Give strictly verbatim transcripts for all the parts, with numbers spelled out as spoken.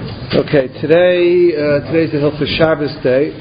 Okay, today uh, today's the Hilchos Shabbos day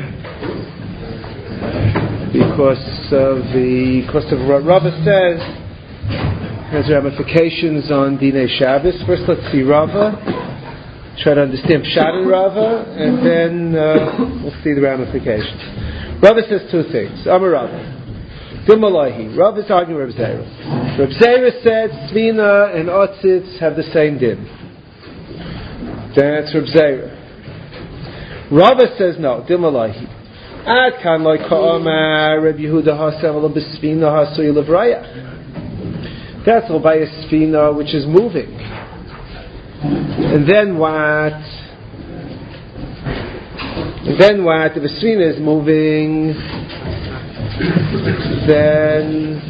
because of the because of what Rava says has ramifications on Dinei Shabbos. First, let's see Rava. Try to understand Pshat in Rava, and then uh, we'll see the ramifications. Rava says two things. Amar Rava. Dimalahi. Rava is arguing with Reb Zera. Reb Zera said Svina and Otzitz have the same din. That's Reb Zera. Rava says no. Dimalahi. Ad kan loy ka'amar Reb Yehuda hasev l'besfina hasuy levrayach. That's all by a sfina which is moving. And then what? And then what? If a sfina is moving, then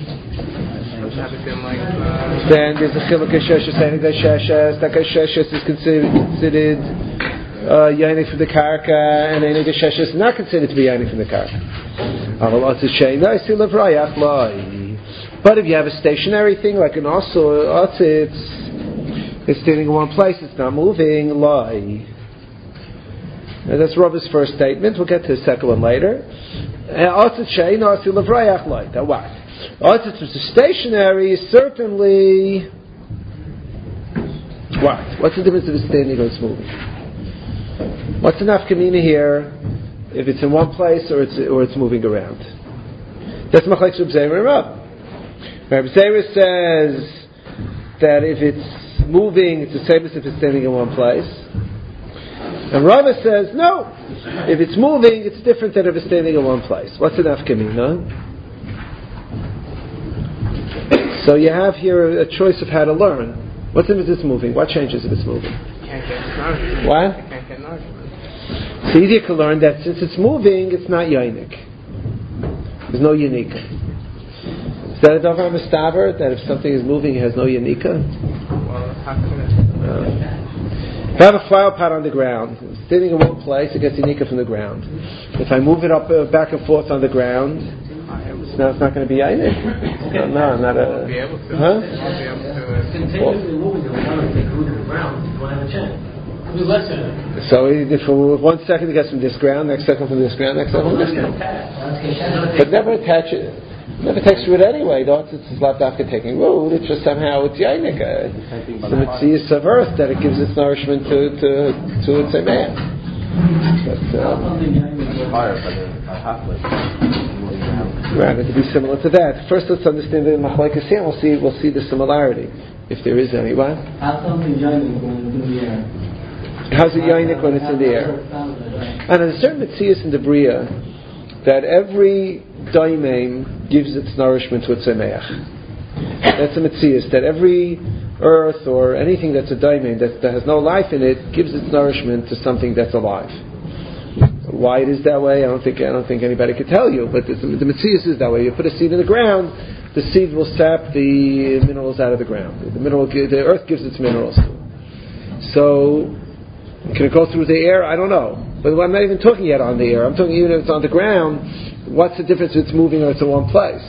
then there's a chiluk sheshes and sheshes. That sheshes is considered considered uh, yanik from the karka, and any sheshes is not considered to be yanik from the karka. But if you have a stationary thing like an osel, it's it's standing in one place, it's not moving. Lie. Now that's Rava's first statement. We'll get to the second one later. Now what? Otzitz which is stationary is certainly what? What's the difference if it's standing or it's moving? What's the nafkamina here? If it's in one place or it's or it's moving around? That's machlekes Reb Zera and Rav. Reb Zera says that if it's moving, it's the same as if it's standing in one place. And Rava says no. If it's moving, it's different than if it's standing in one place. What's the nafkamina? So you have here a choice of how to learn. What's if it's moving? What changes if it's moving? Can't get an what? Can't get an argument. It's easier to learn that since it's moving, it's not yonik. There's no yanika. Is that a davar mistaver? That if something is moving, it has no yanika? Well, how can it? Uh, if I have a flower pot on the ground, it's sitting in one place, it gets yanika from the ground. If I move it up uh, back and forth on the ground, it's not, it's not going to be yanik. No, no, not a. Be able to. Huh? Be able to. It's continuously moving the water to take root in the ground. You won't have a chance. It'll be less than it. So if for one second it gets from this ground, next second from this ground, next second from this ground. But never attach it. Never takes root anyway. Don't it's left after taking root. It's just somehow it's yanik. It's the mitzias of earth that it gives its nourishment to to to its man. But uh, fire, but halfway. Right, to be similar to that. First, let's understand the machlekes here. We'll see. We'll see the similarity, if there is any. What? How's something yanik when it's in the air? How's it yanik when it's in the air? And there's a certain mitzias in the bria that every daimim gives its nourishment to its emeach. That's a mitzias that every earth or anything that's a daimim that, that has no life in it gives its nourishment to something that's alive. Why it is that way, I don't think I don't think anybody could tell you. But the, the mitzias is that way. You put a seed in the ground, the seed will sap the minerals out of the ground. The mineral, the earth gives its minerals. So, can it go through the air? I don't know. But I'm not even talking yet on the air. I'm talking even if it's on the ground. What's the difference if it's moving or it's in one place?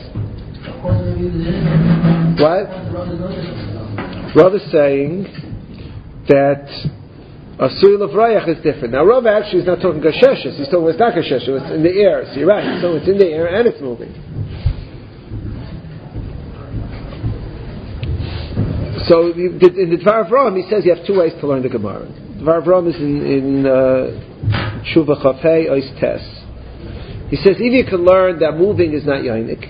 What? Rav is saying that a suy levrayach is different. Now, Rav actually is not talking gasheshes. He's talking it's not gasheshes. It's in the air. So you're right. So it's in the air and it's moving. So in the Dvar Avram, he says you have two ways to learn the Gemara. Dvar Avram is in in Tshuva Chafei Ois Tes. He says if you can learn that moving is not yanik,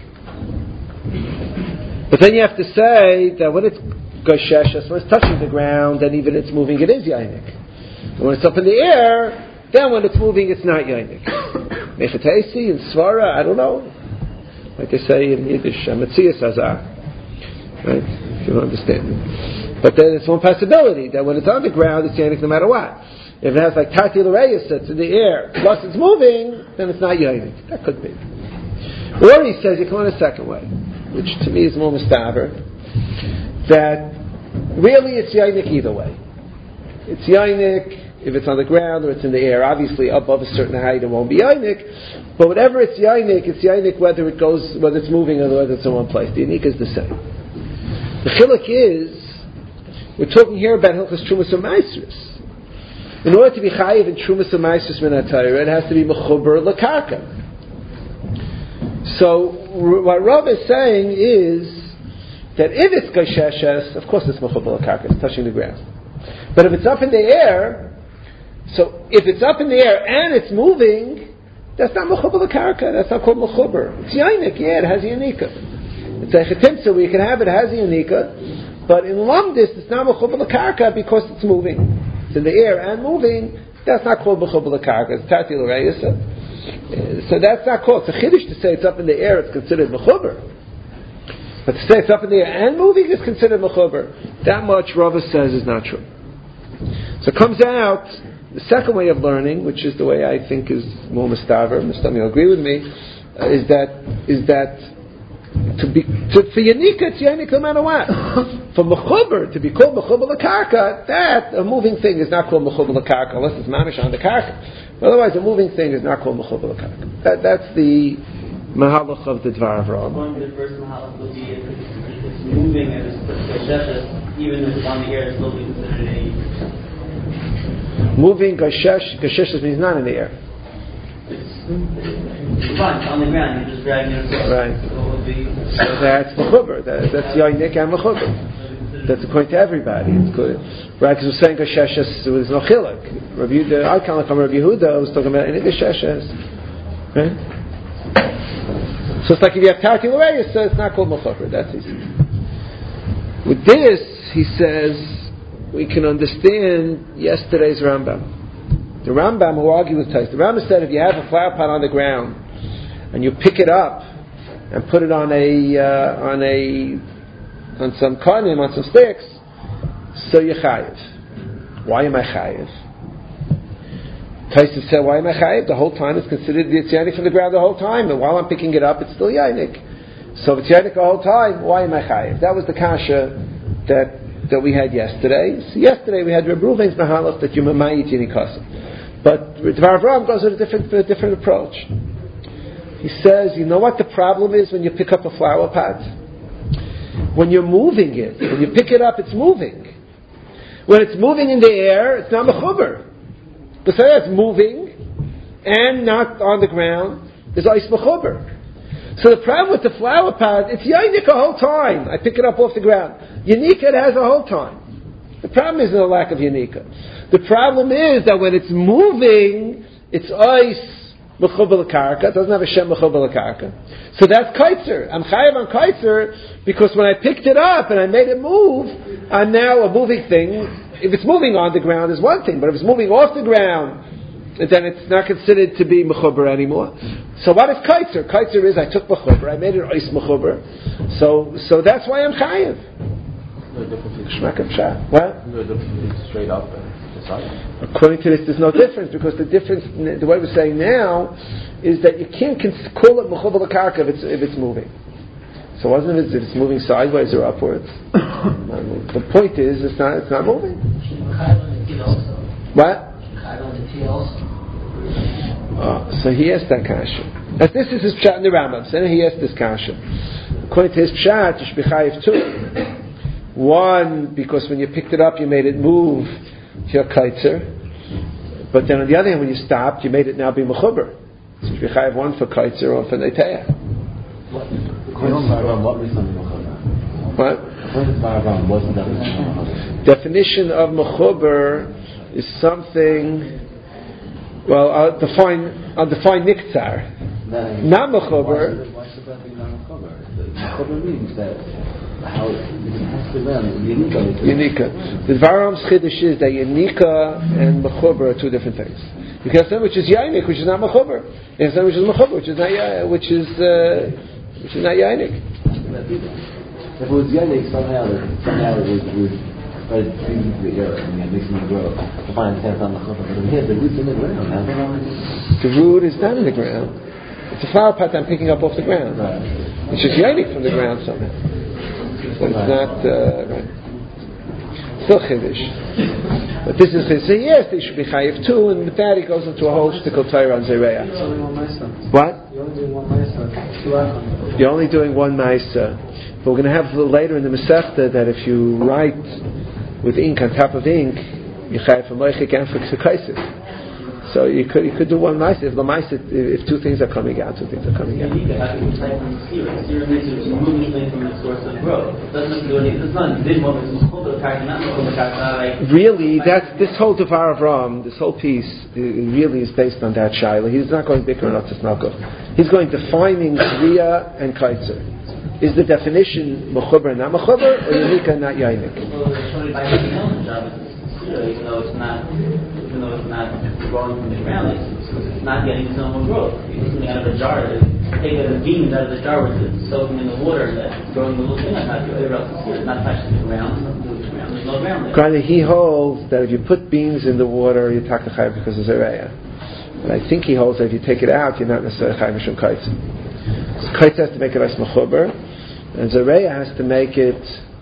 but then you have to say that when it's gasheshes, when it's touching the ground, then even it's moving, it is yanik. When it's up in the air, then when it's moving, it's not yanik. Mechatesi and Svara, I don't know. Like they say in Yiddish, Metzias Hazah. Right? If you don't understand it. But then it's one possibility that when it's on the ground, it's yanik no matter what. If it has like Tati L'Reis that's in the air, plus it's moving, then it's not yanik. That could be. Or he says you can learn a second way, which to me is more mustaver, that really it's yanik either way. It's yanik if it's on the ground or it's in the air. Obviously, above a certain height, it won't be yanik. But whatever it's yanik, it's yanik whether it goes, whether it's moving or whether it's in one place. The yanik is the same. The chiluk is, we're talking here about Hilchos Trumas or Maasros. In order to be chayiv in trumas u'maisus min ha'Torah, it has to be mechuber l'karka. So what Rav is saying is that if it's gasheshes, of course it's mechuber l'karka, it's touching the ground. But if it's up in the air, so if it's up in the air and it's moving, that's not mechuber l'karka. That's not called mechuber. It's yainik. Yeah, it has yanika. It's a chetimtza where you can have it, it has yanika. But in lamdis, it's not mechuber l'karka because it's moving. It's in the air and moving. That's not called mechuber l'karka. It's tati l'reisa. So that's not called. It's a chiddush to say it's up in the air. It's considered mechuber. But to say it's up in the air and moving is considered mechuber. That much Rava says is not true. So it comes out. The second way of learning, which is the way I think is more mustaver, Mustami will agree with me, uh, is that is that to be to, for Yanika, it's Yanika no matter what. For Mechuber, to be called Mechuber l'karka, that a moving thing is not called Mechuber l'karka unless it's mamish on the karka. Otherwise, a moving thing is not called Mechuber l'karka. That that's the mahalach of the Dvar Avraham. One of the first mahalach would be if it's, if it's moving and it's kasheshes, even if it's on the air, it's still be considered a. Moving, gashesh, gashesh means not in the air. It's fine, on the ground, you're just dragging it across. Right. So, it would be, so that's mechuber. That, that's yainik and mechuber. That's according to everybody. It's good. Right, because we're saying gasheshes, there was no chiluk. Rabbi Yehuda, I can't come Rabbi Yehuda, was talking about any gasheshes. Right? So it's like if you have tarti l'reis, so it's not called mechuber. That's easy. With this, he says, we can understand yesterday's Rambam. The Rambam who argued with Tais. The Rambam said if you have a flower pot on the ground and you pick it up and put it on a uh, on a on some karnim, on some sticks, so you're chayiv. Why am I chayiv? Tais said, why am I chayiv? The whole time it's considered it's yanik from the ground the whole time, and while I'm picking it up, it's still yanik. So if it's yanik the whole time, why am I chayiv? That was the kasha that. that we had yesterday. So yesterday we had Reb Ruven's mahalach that you mamayit yinikasa. But Dvar Avraham goes with a different, with a different approach. He says, you know what the problem is when you pick up a flower pot? When you're moving it, when you pick it up, it's moving. When it's moving in the air, it's not mechuber. But say it's moving and not on the ground, there's ice mechuber. So the problem with the flower pot, it's yainik the whole time. I pick it up off the ground. Yanika it has the whole time. The problem isn't a lack of yanika. The problem is that when it's moving, it's ice mechuber l'karka. It doesn't have a shem mechuber l'karka. So that's kaitzer. I'm chayav on kaitzer because when I picked it up and I made it move, I'm now a moving thing. If it's moving on the ground is one thing, but if it's moving off the ground, then it's not considered to be mechuber anymore. So what is kaitzer? Kaitzer is I took mechuber, I made it ice mechuber. So so that's why I'm chayav. No difference. What? No difference straight up and beside. According to this, there's no difference because the difference, the way we're saying now, is that you can't call it mechuber l'karka if it's if it's moving. So wasn't it if it's moving sideways or upwards? The point is, it's not it's not moving. What? Oh, so he asked that kasha. As this is his pshat in the Rambam. So he asked this kasha. According to his pshat, you should be chayiv too. One, because when you picked it up, you made it move to your kaitzer. But then on the other hand, when you stopped, you made it now be mechuber. So you should be chayiv one for kaitzer or for neiteah. What? What? Definition of mechuber is something. Well, I'll define. I'll define niktzar. Not mechuber. Why should that be not mechuber? Mechuber means that how it has to be yanika. Yanika. The Dvaram's chiddush is that yanika and mechuber are two different things. You can have something which is yainik, which is not mechuber. You have something which is mechuber, which is not ya, which is uh, which is not yainik. If it was yainik, somehow somehow it would. would But the air and it makes me grow. To find the on the chopper, but here the root's in the ground. The root is not in the ground. It's a flower pot I'm picking up off the ground. Right. It's just yainik from the ground somehow. So it's Right. not uh, right. Still chiddush. But this is chiddush. So yes, they should be chayiv too, and with that he goes into a whole shtickle Torah on Zereah. What? You're only doing one ma'aser. Two achon. You're only doing one ma'aser. But we're going to have a little later in the Masechta that if you write with ink on top of ink, you chayav for moichik and for kaisif. So you could you could do one ma'aser if the ma'aser if two things are coming out, two things are coming out. Really, that's this whole Devar of Ram, this whole piece really is based on that shaila. He's not going bikkur not tzedakah. He's going defining zriya and kaitzer. Is the definition mechuber not mechuber or yanika not yainik? Even though it's not, even though it's not growing from the ground, it's, it's not getting some more growth. You're something out of a jar. Take the beans out of the jar where it's soaking in the water and that's growing the little thing. That's not everywhere else is here. It's not touching the ground. It's nothing to do with the ground. There's no ground there. Granted, he holds that if you put beans in the water, you take the chayav because of zereya. But I think he holds that if you take it out, you're not necessarily chayav mishum kaitz. So kaitz has to make it as mechuber, and zereya has to make it.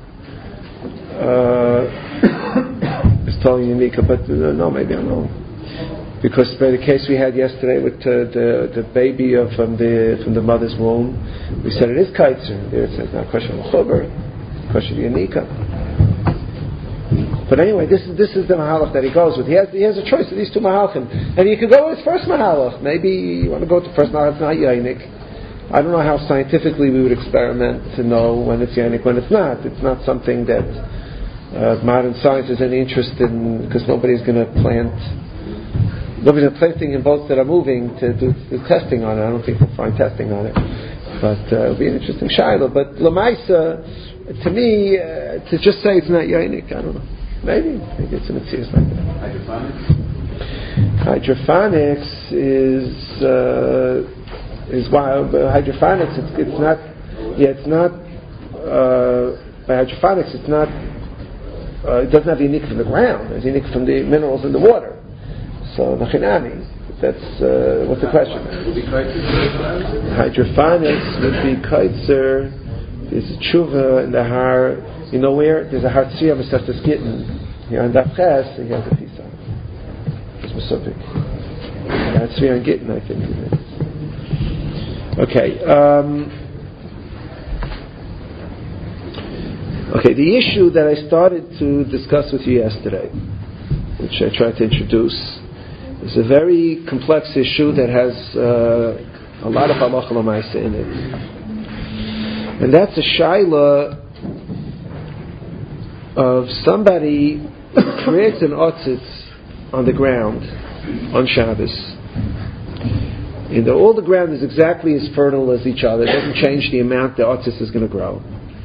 Uh, It's totally unique, but uh, no, maybe I'm wrong. Because by the case we had yesterday with uh, the the baby of, from the from the mother's womb, we said it is kaitzer. There it says not question of chuber, question of yanika. But anyway, this is this is the mahalach that he goes with. He has he has a choice of these two mahalachim, and you could go with his first mahalach. Maybe you want to go with the first mahalach. It's not yainik. I don't know how scientifically we would experiment to know when it's yainik, when it's not. It's not something that. Uh, modern science is any interest in, because nobody's going to plant nobody's going to plant things in boats that are moving to do, do testing on it. I don't think we'll find testing on it, but uh, it'll be an interesting shaila. But lamaisa, to me, uh, to just say it's not yainik, I don't know. Maybe, maybe it's an mitzvah like that. Hydrophonics. Hydrophonics is uh, is wild. But hydrophonics, it's, it's not. Yeah, it's not. Uh, by hydrophonics, it's not. Uh, it doesn't have unique from the ground. It's unique from the minerals in the water. So the chinami. That's uh, what's the question? Hydrophonics would be kaitzer. There's a tshuva in the har. You know where? There's a har tzriya v'seftes gittin. Here on Daf Ches, he has a piece on it. It's specific. Har tzriya and gittin, I think it is. Okay. Um, Okay, the issue that I started to discuss with you yesterday, which I tried to introduce, is a very complex issue that has uh, a lot of halacha l'maisa in it. And that's a shaila of somebody who creates an otzitz on the ground on Shabbos. And the, all the ground is exactly as fertile as each other. It doesn't change the amount the otzitz is going to grow.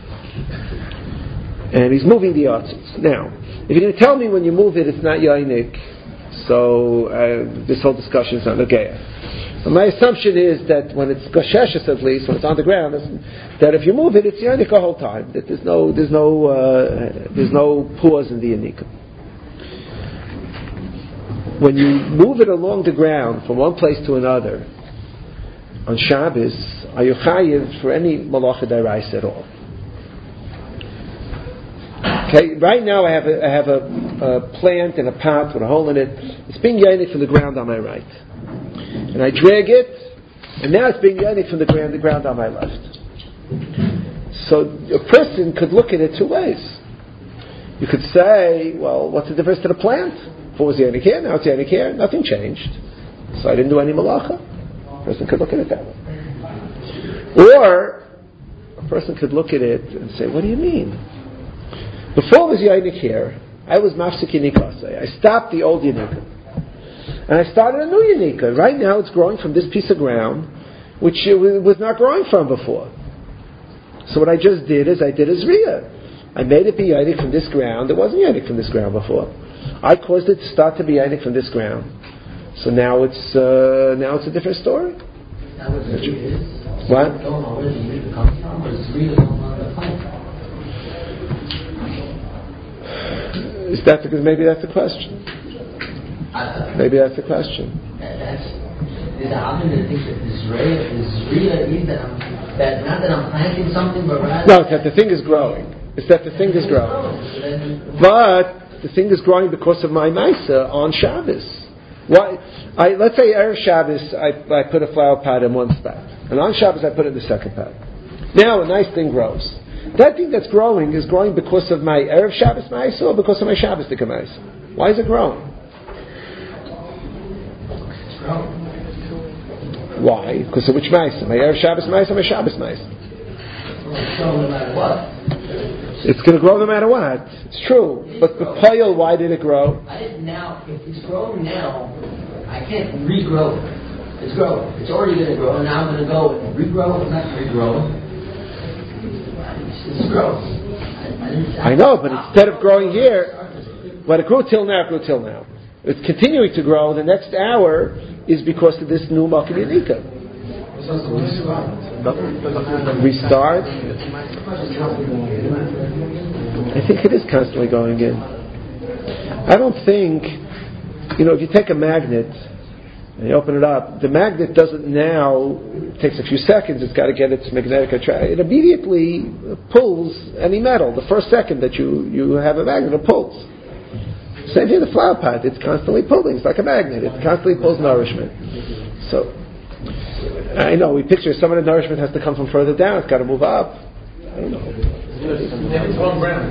And he's moving the otzitz. Now, if you're going to tell me when you move it, it's not yainik, so uh, this whole discussion is not nageya. But my assumption is that when it's gasheshes, at least when it's on the ground, that if you move it, it's yainik the whole time. That there's no, there's no, uh, there's no pause in the yanika. When you move it along the ground from one place to another on Shabbos, are you chayiv for any malacha d'oraisa at all? Okay, right now I have a, I have a, a plant in a pot with a hole in it. It's being yainik from the ground on my right, and I drag it, and now it's being yainik from the ground, the ground on my left. So a person could look at it two ways. You could say, well, what's the difference to the plant? Before it was yainik here, now it's yainik here. Nothing changed, so I didn't do any malacha. A person could look at it that way. Or a person could look at it and say, what do you mean? Before it was yainik here, I was mafsik yinikasei. I stopped the old yinika. And I started a new yinika. Right now it's growing from this piece of ground, which it was not growing from before. So what I just did is I did a zriya. I made it be yainik from this ground. It wasn't yainik from this ground before. I caused it to start to be yainik from this ground. So now it's uh, now it's a different story. That was the is. What? I don't know where the yinika comes from, but it's really on the plant. Is that because maybe that's the question? Maybe that's the question. That's is the option that thinks that this ray is real is that I'm that not that I'm planting something, but rather no, it's that the thing is growing. It's that the thing is growing. But the thing is growing because of my Maisa on Shabbos. Why? I let's say Erev Shabbos I, I put a flower pot in one spot, and on Shabbos I put it in the second pot. Now a nice thing grows. That thing that's growing is growing because of my Erev Shabbos Ma'isa or because of my Shabbos Tika Ma'isa? Why is it growing? It's growing. Why? Because of which Ma'aser? My Erev Shabbos Ma'aser, my Shabbos Ma'aser. It's growing no matter what. It's going to grow no matter what. It's true. But the pile, why did it grow? I didn't now, if it's growing now, I can't regrow it. It's growing. It's already going to grow, and now I'm going to go and regrow it. I'm not regrowing. It's, it's growing. I, I, I know, but instead of growing here, but it grew till now, it grew till now. It's continuing to grow. The next hour is because of this new Malkim Yadika. Restart. I think it is constantly going in. I don't think, you know, if you take a magnet and you open it up, the magnet doesn't now, it takes a few seconds, it's got to get its magnetic attraction. It immediately pulls any metal. The first second that you, you have a magnet, it pulls. Same thing with the flower pot, it's constantly pulling. It's like a magnet, it constantly pulls nourishment. So, I know, we picture some of the nourishment has to come from further down, it's got to move up. I don't know. It's one ground.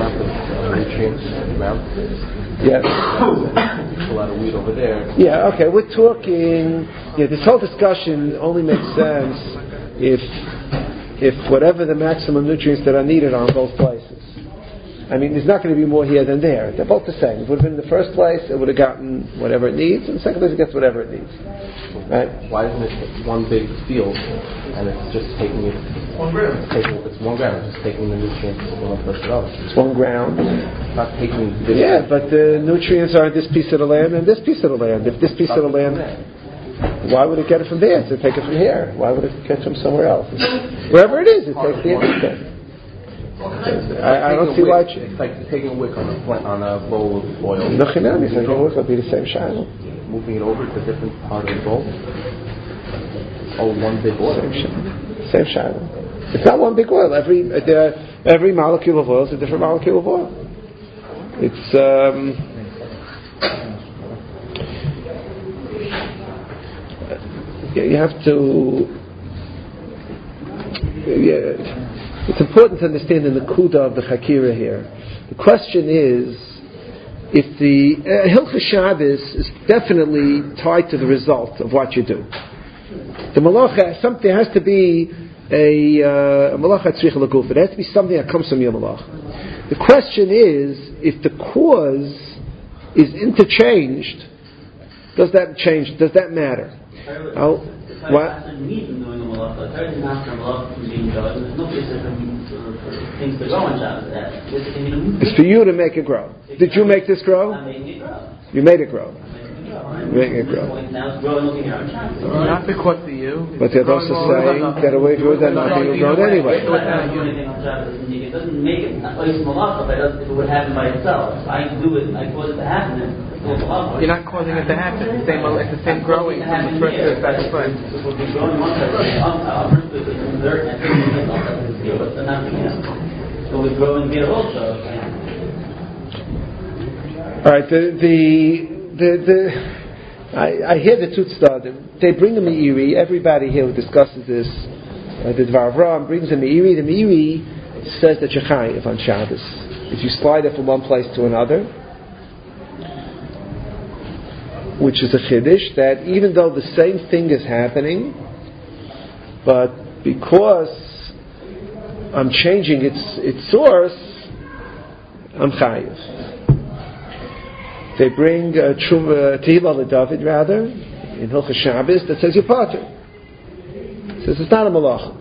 Yes. A lot of weed over there. Yeah, okay, we're talking, yeah, this whole discussion only makes sense if if whatever the maximum nutrients that are needed are in both places. I mean, there's not going to be more here than there. They're both the same. If it would have been in the first place, it would have gotten whatever it needs, and the second place it gets whatever it needs. Right? Why isn't it one big field and it's just taking it? One ground. Taking, it's one ground. It's just taking the nutrients from one place to the other. It's one ground. It's not taking. This Yeah, but the nutrients are in this piece of the land and this piece of the land. If this piece of the land, why would it get it from there? To take it from here? Why would it get it from somewhere else? Wherever it is, it takes the instant. I, I don't see why. It's like taking a wick on a on a bowl of oil. No, chinam. It's like it would be the same shiloh. Moving it over to a different part of the bowl. Oh, one big oil. Same shiloh. Same shiloh. It's not one big oil. Every uh, every molecule of oil is a different molecule of oil. It's um, you have to. Yeah. It's important to understand the Nakuda of the Chakira here. The question is, if the uh, Hilchah Shabbos is definitely tied to the result of what you do. The malacha, something there has to be a uh, malacha tzricha l'guf. It has to be something that comes from your malacha. The question is, if the cause is interchanged, does that change? Does that matter? Oh, what? It's for you to make it grow. Did you make this grow? You made it grow. You made it grow. Not because of you. But they're also saying that away from it, that not being grown anyway. It doesn't make it ice malacha, but if it would happen by itself. I do it, I cause it to happen. You're not causing it to happen. It's the same, it's the same growing from the first to the second place. It will be growing one side. I'll first do it in dirt and then it's not enough. It will be growing here also. All right. The the the, the I, I hear the Tutzda. They bring the Meiri. Everybody here who discusses this, uh, the Dvar Avram brings the Meiri. The Meiri says that you're chayiv on Shabbos if you slide it from one place to another, which is a chiddush, that even though the same thing is happening, but because I'm changing its its source, I'm chayiv. They bring uh, Tehillah LeDavid rather in Hilchah Shabbos that says you're pater. It says it's not a malacha.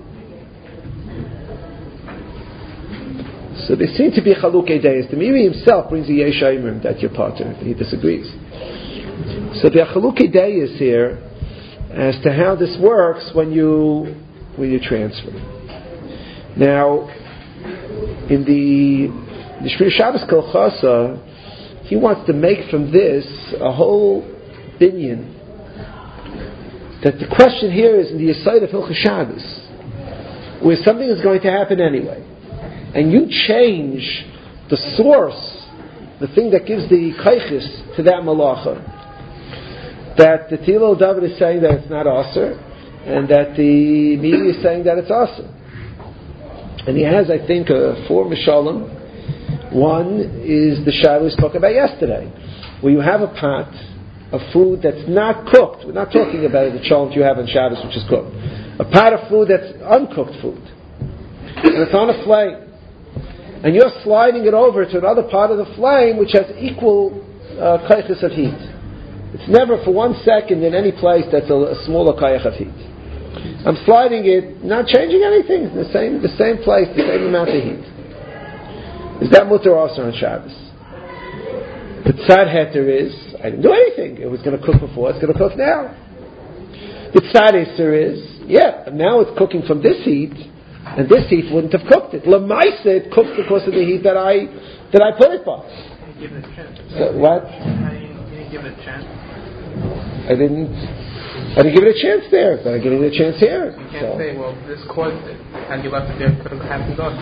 So they seem to be chalukei deis. The Meiri himself brings a yesh ayimrim that you're pater. He disagrees. So there are chalukei deis here as to how this works when you when you transfer. Now, in the the Shmir Shabbos Kolchasa, he wants to make from this a whole binyan. That the question here is in the Yesod of Hilchah Shabbos, where something is going to happen anyway, and you change the source, the thing that gives the kaiches to that malacha, that the Tehillah David is saying that it's not aser, and that the Meiri is saying that it's aser. And he has, I think, uh, four mishalim One is the shaila we spoke about yesterday, where you have a pot of food that's not cooked. We're not talking about the cholent you have on Shabbos, which is cooked. A pot of food that's uncooked food, and it's on a flame, and you're sliding it over to another part of the flame which has equal uh, kaychus of heat. It's never for one second in any place that's a, a smaller kayach of heat. I'm sliding it, not changing anything, the same the same place, the same amount of heat. Is that mutter also on Shabbos? The tzad heter is, I didn't do anything. It was going to cook before, it's going to cook now. The tzad iser is, yeah, now it's cooking from this heat, and this heat wouldn't have cooked it. L'maisa, it cooked because of the heat that I that I put it by. You didn't give it a chance. So, what? You didn't give it a chance. I didn't. I didn't give it a chance there, but I'm giving it a chance here. You can't so. say, well, this caused it. Had you left it there, it could have happened also.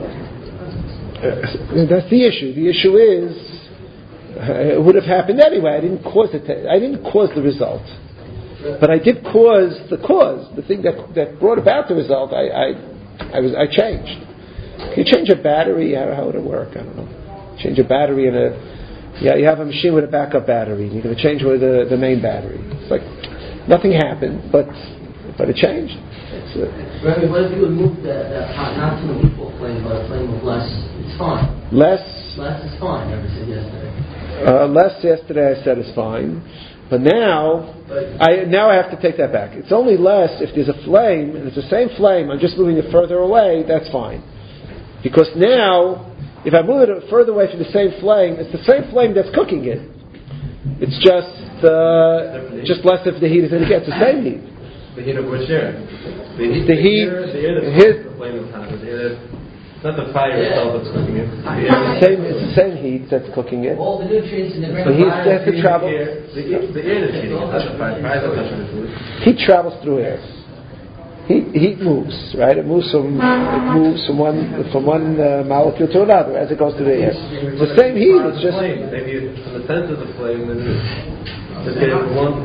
Uh, that's the issue. The issue is, uh, it would have happened anyway. I didn't cause it. To, I didn't cause the result. But I did cause the cause, the thing that that brought about the result. I I, I was I changed. Can you change a battery? How, how would it work? I don't know. Change a battery in a yeah. You have a machine with a backup battery. You're going to change with the, the main battery. It's like nothing happened, but but it changed. It's, uh, Rabbi, what if you would move the, the pot not to an equal flame, but a flame of less? It's fine. Less. Less is fine. Never said yesterday. Uh, less yesterday I said is fine. But now, I now I have to take that back. It's only less if there's a flame, and it's the same flame, I'm just moving it further away, that's fine. Because now, if I move it further away from the same flame, it's the same flame that's cooking it. It's just uh, just less if the heat is in it. It's the same heat. The heat of which air? The heat, the heat, the air, the air that's his, the flame is hot. The air that's, it's not the fire itself that's cooking it. The it's, the same, it's the same heat that's cooking it. All the nutrients in the ground. The heat has to travel. The air, the, the air that's heating it, not the fire. Fire is not touching the food. Heat travels through air. Heat, heat moves, right? It moves from it moves from one from one uh, molecule to another as it goes through the air. It's the same heat. It's just flame. Maybe from the sense of the flame, then just get it from one.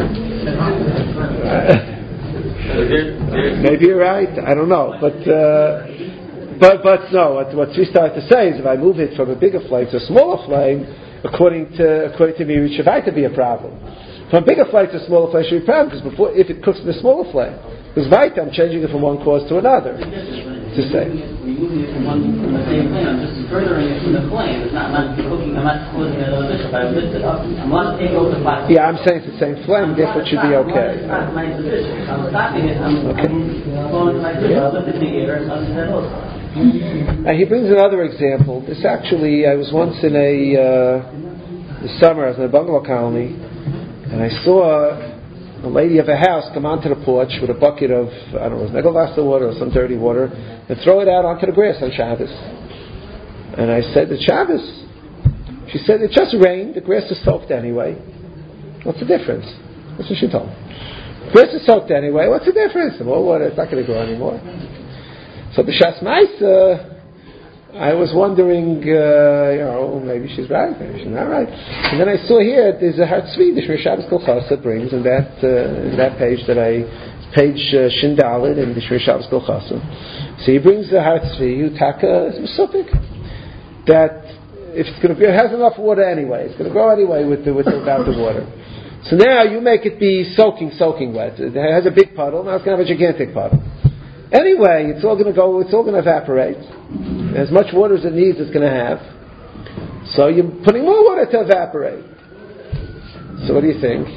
Maybe you're right. I don't know, but uh, but but no. What what we start to say is if I move it from a bigger flame to a smaller flame, according to according to me, it should have to be a problem. From a bigger flame to a smaller flame should be a problem because before if it cooks in a smaller flame, because right, I'm changing it from one cause to another. To say. Removing it from one from the same flame, I'm just furthering it from the flame. It's not, I'm not cooking, I'm not causing another mission. If I lift it up, I'm not taking over the pot. Yeah, I'm saying it's the same flame, therefore it should be okay. It's not my position. If I'm stopping it, I'm, okay. I'm going to my position. I'll lift it in the air and I'll do that also. Now he brings another example. This actually, I was once in a uh, the summer. I was in a bungalow colony, and I saw a lady of a house come onto the porch with a bucket of I don't know, Negelwasser water or some dirty water, and throw it out onto the grass on Shabbos. And I said, "The Shabbos." She said, "It just rained. The grass is soaked anyway. What's the difference?" That's what she told me. Grass is soaked anyway. What's the difference? More water. It's not going to grow anymore. So the Shas Maisa, I was wondering, uh, you know, maybe she's right, maybe she's not right. And then I saw here there's a Hartzvi, the Shmir Shabbos Kol Chasa brings in that uh, in that page that I page uh, Shin Dalet in the Shmir Shabbos Kol Chasa. So he brings the Hartzvi Utaka Mesupik that if it's going to it has enough water anyway, it's going to grow anyway with the, with the, without the water. So now you make it be soaking, soaking wet. It has a big puddle, now it's going to have a gigantic puddle. Anyway, it's all going to go, it's all going to evaporate. As much water as it needs, it's going to have. So you're putting more water to evaporate. So what do you think?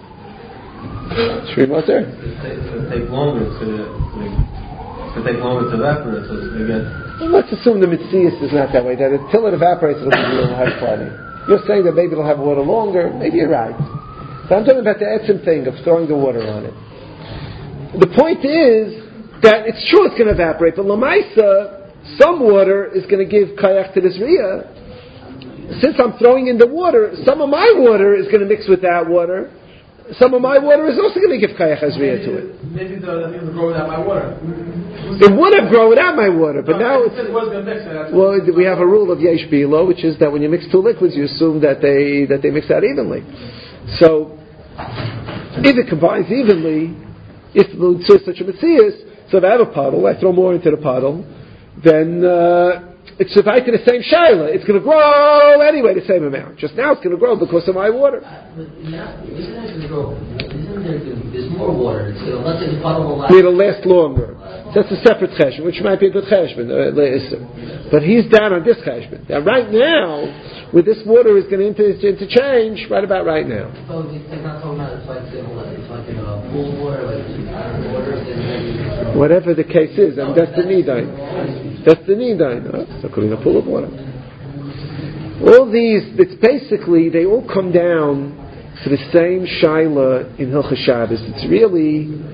Shri Moser? It's going to take longer to, it's going to take longer to evaporate. So it's going to get... Let's assume the Mitzias is not that way. That until it evaporates, it'll, it'll have plenty. You're saying that maybe it'll have water longer. Maybe you're right. But I'm talking about the etzim thing of throwing the water on it. The point is that it's true it's going to evaporate, but Lamaisa, some water is going to give kayak to this riyah. Since I'm throwing in the water, some of my water is going to mix with that water. Some of my water is also going to give kayak azriya to it. Maybe the things will grow without my water. It would have grown without my water, but now it's... It was going to mix it. Well, we have a rule of yesh bilo, which is that when you mix two liquids, you assume that they that they mix out evenly. So, if it combines evenly, if it's such a metzias, so if I have a puddle, I throw more into the puddle, then uh, it's survived to the same shaila. It's going to grow anyway the same amount. Just now it's going to grow because of my water. Uh, but now, isn't it going to grow? Isn't there, there's more water. It's going to, let's say the puddle will last. It'll last longer. That's a separate cheshbon, which might be a good cheshbon. Uh, but he's down on this cheshbon. Now, right now, with this water is going to inter- interchange right about right now. So it's not talking about it's like it's like in a pool water, like water. Then whatever the case is, and that's the nidain. That's the nidain. Huh? It's not a pool of water. All these, it's basically, they all come down to the same shaila in Hilchos Shabbos. It's really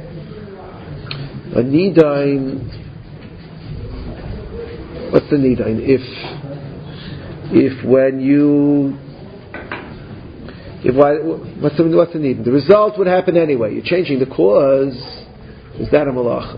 a nidain. What's the nidain? If if when you if why, what's the what's the nidain? The result would happen anyway. You're changing the cause. Is that a malacha?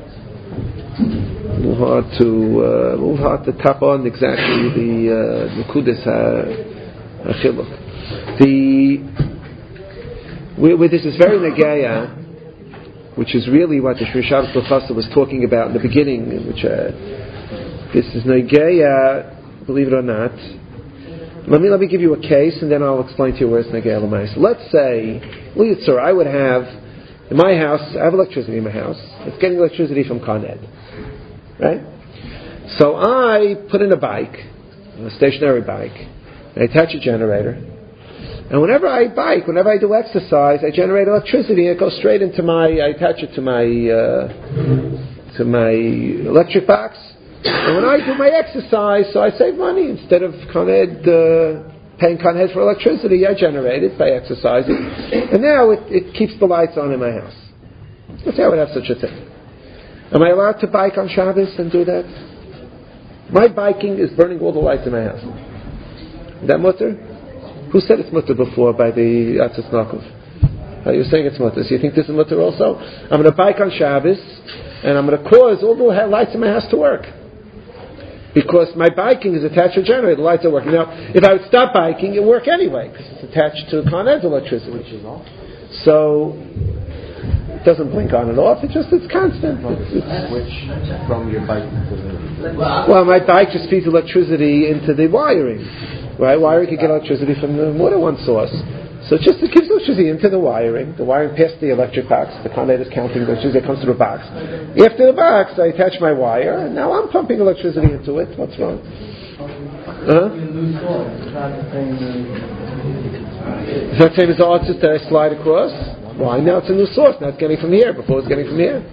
A little hard to uh, a little hard to tap on exactly the nekudas hachiluk. The where this is very negaya, which is really what the Shri Shabbos Professor was talking about in the beginning, which uh, this is negaya, believe it or not. Let me let me give you a case, and then I'll explain to you where it's negaya l'maisa. Let's say, sir, I would have in my house. I have electricity in my house. It's getting electricity from Con Ed, right? So I put in a bike, a stationary bike, and I attach a generator. And whenever I bike, whenever I do exercise, I generate electricity, and it goes straight into my. I attach it to my uh, to my electric box. And when I do my exercise, so I save money instead of Con Ed, uh, paying Con Ed for electricity. I generate it by exercising, and now it, it keeps the lights on in my house. Let's say I would have such a thing. Am I allowed to bike on Shabbos and do that? My biking is burning all the lights in my house. Is that mutter? Who said it's mutter before by the Atzis Nakov? Uh, you're saying it's mutter. So you think this is mutter also? I'm going to bike on Shabbos, and I'm going to cause all the lights in my house to work. Because my biking is attached to a generator, the lights are working. Now, if I would stop biking, it would work anyway, because it's attached to Con Ed's electricity. Which is off. So, it doesn't blink on and off, it just, it's constant. It's, it's switch from your bike to the... Well, my bike just feeds electricity into the wiring. Right? Wiring can get electricity from the more than one source. So it just it gives electricity into the wiring. The wiring past the electric box. The Con Ed is counting the electricity that comes to the box. After the box, I attach my wire, and now I'm pumping electricity into it. What's wrong? Huh? Is that the same as the artist that I slide across? Why? Now it's a new source. Now it's getting from here. Before it's getting from here.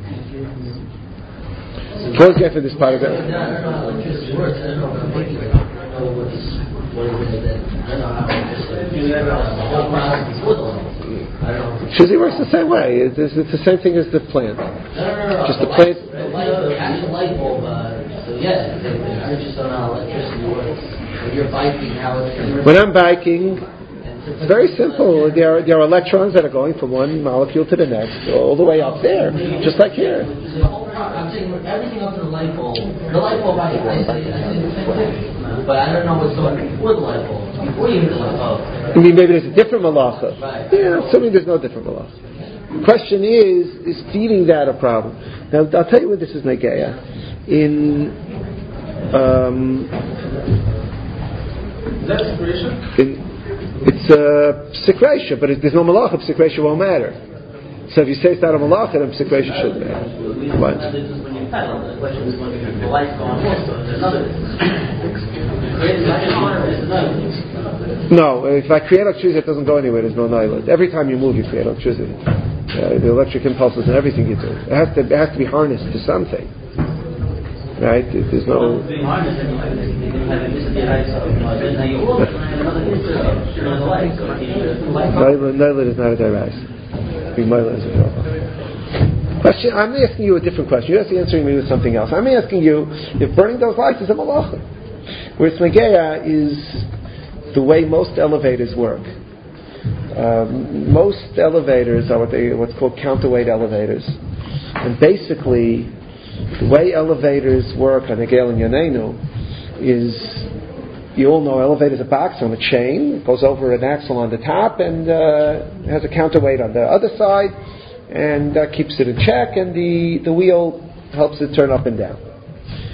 Before it's getting from this part of it. I don't know how electricity works. I don't know how to make it. I don't know what is what it is that I don't know how the whole process before the light. I don't know. Electricity works the same way. It's, it's the same thing as the plant. No, no, no. Just the, the plant. Light, the light, the actual light bulb. Uh, so yeah, they, they just don't know how electricity works. When you're biking, how it's. When I'm biking, it's very simple. There are, there are electrons that are going from one molecule to the next, all the way up there, just like here. The whole pro- I'm saying everything up to the light bulb. The light bulb, I, I, say, I say the same thing. But I don't know what's going before the light bulb. Before you hit the light bulb. I mean, maybe there's a different malacha. Right. Yeah, assuming there's no different malacha. The question is, is feeding that a problem? Now, I'll tell you where this is negaya. In, um... Is that separation? In, it's a uh, secretia, but it, there's no malacha, secretia won't matter. So if you say it's not a malacha, then secretia shouldn't matter. What? This is when you pedal. The question is when the lights go on also. There's another. Create light on, there's another. No, if I create electricity, it doesn't go anywhere. There's no nylon. Every time you move, you create electricity. Uh, the electric impulses and everything you do. It has to, it has to be harnessed to something. Right? There's no... Nylon is not a derais. Big Nylon is a problem. Question, I'm asking you a different question. You're answering me with something else. I'm asking you if burning those lights is a malacha. Where it's Megea is the way most elevators work. Um, most elevators are what they what's called counterweight elevators. And basically, the way elevators work on Hegel and Yanenu is, you all know, elevator's a box on a chain. It goes over an axle on the top and uh, has a counterweight on the other side, and uh, keeps it in check, and the, the wheel helps it turn up and down.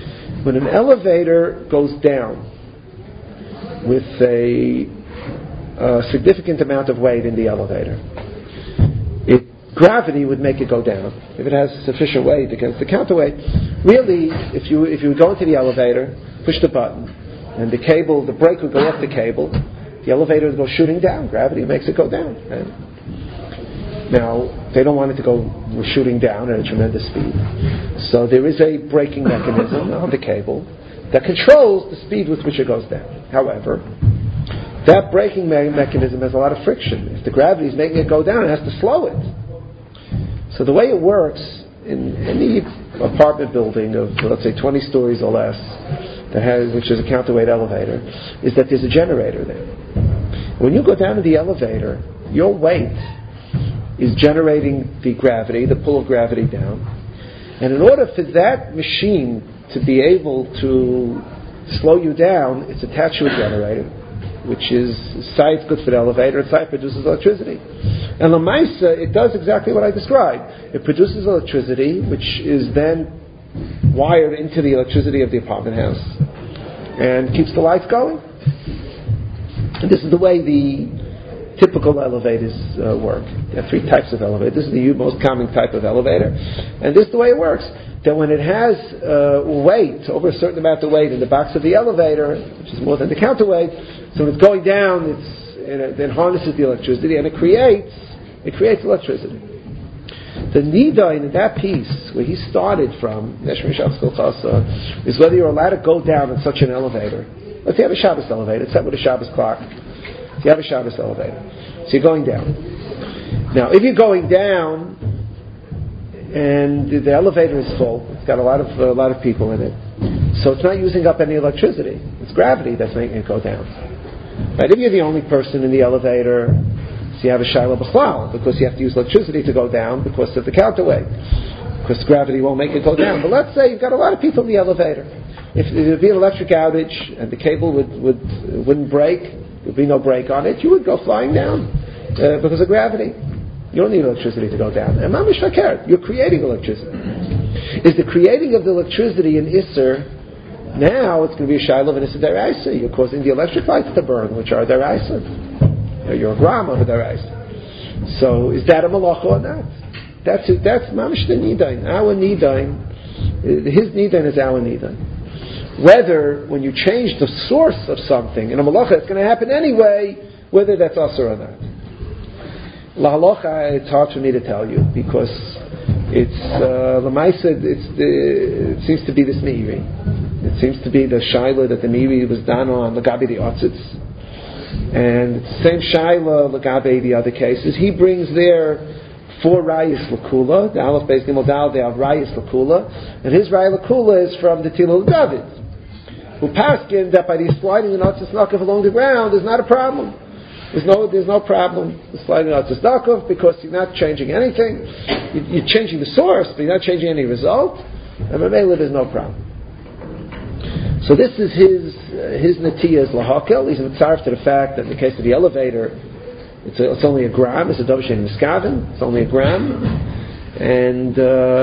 When an elevator goes down with a, a significant amount of weight in the elevator, it, gravity would make it go down. If it has sufficient weight against the counterweight, really, if you if you would go into the elevator, push the button, and the cable, the brake would go off the cable, the elevator would go shooting down. Gravity makes it go down. Right? Now, they don't want it to go shooting down at a tremendous speed. So there is a braking mechanism on the cable that controls the speed with which it goes down. However, that braking me- mechanism has a lot of friction. If the gravity is making it go down, it has to slow it. So the way it works in any apartment building of, let's say, twenty stories or less, that has, which is a counterweight elevator, is that there's a generator there. When you go down to the elevator, your weight is generating the gravity, the pull of gravity down. And in order for that machine to be able to slow you down, it's attached to a generator, which is, side good for the elevator, and side produces electricity. And Lamaisa, it does exactly what I described. It produces electricity, which is then wired into the electricity of the apartment house, and keeps the lights going. And this is the way the typical elevators uh, work. There are three types of elevators. This is the most common type of elevator. And this is the way it works. That when it has uh, weight, over a certain amount of weight in the box of the elevator, which is more than the counterweight, so when it's going down, it's, it then harnesses the electricity, and it creates it creates electricity. The nida in that piece, where he started from, is whether you're allowed to go down in such an elevator. Let's say you have a Shabbos elevator. It's set with a Shabbos clock. So you have a Shabbos elevator. So you're going down. Now, if you're going down and the elevator is full, it's got a lot of a lot of people in it, so it's not using up any electricity. It's gravity that's making it go down. Right? If you're the only person in the elevator, so you have a Shiloh B'chlal, because you have to use electricity to go down because of the counterweight, because gravity won't make it go down. But let's say you've got a lot of people in the elevator. If there would be an electric outage and the cable would, would wouldn't break, there would be no brake on it, you would go flying down uh, because of gravity. You don't need electricity to go down. And mamish fakir, you're creating electricity. Is the creating of the electricity in Isser, now it's going to be a Shiloh and Isser Deraisa. You're causing the electric lights to burn, which are Deraisa. You're a gram of a Deraisa. So is that a malacha or not? That's that's mamish the nidain. Our nidain, his nidain is our nidain. Whether, when you change the source of something in a malacha, it's going to happen anyway, whether that's asur or not. La halacha, it's hard for me to tell you, because it's, uh, Lamaisa, it's the, it seems to be this meiri. It seems to be the shaila that the meiri was done on Lagabi the Otzitz. And it's the same shaila Lagabi the other cases. He brings there four rayis lakula, the Aleph Beis Gimel Dal, they have rayis lakula, and his raya lakula is from the Tilul David, who paskin that by the sliding the Otzitz Nakav along the ground is not a problem. There's no, there's no problem with sliding out the Nakav, because you're not changing anything. You're changing the source, but you're not changing any result. And Mamela, there's no problem. So this is his uh, his natiyah is lahakel. He's mitzaref to the fact that in the case of the elevator, it's, a, it's only a gram. It's a dovshin miskaven. It's only a gram, and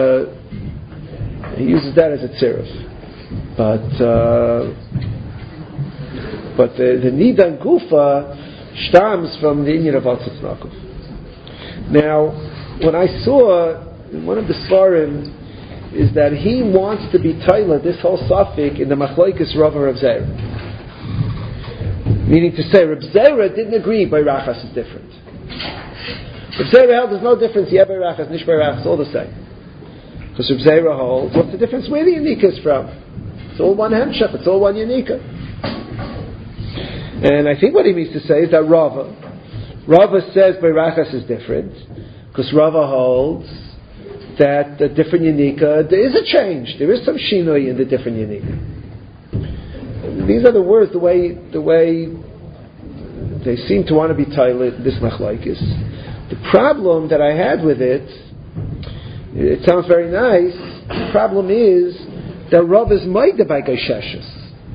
uh, he uses that as a tziruf. But uh, but the, the nidan gufa stems from the inyan of Otzitz Nakav. Now, when I saw one of the svarim is that he wants to be Taila, this whole suffix, in the Machlokes Rav and Rav Zera. Meaning to say, Rav Zera didn't agree by Rachas is different. Rav Zera held there's no difference, yeah by Rachas, nish by Rachas, all the same. Because Rav Zera holds, what's the difference where the Yanika is from? It's all one Hemshech, it's all one Yanika. And I think what he means to say is that Rava, Rava says by Rachas is different, because Rava holds that the different Yanika, there is a change, there is some shinoi in the different Yanika. These are the words, the way the way they seem to want to be titled, this machlokes. The problem that I had with it, it sounds very nice, the problem is that Rava is maida by Gaisheshus.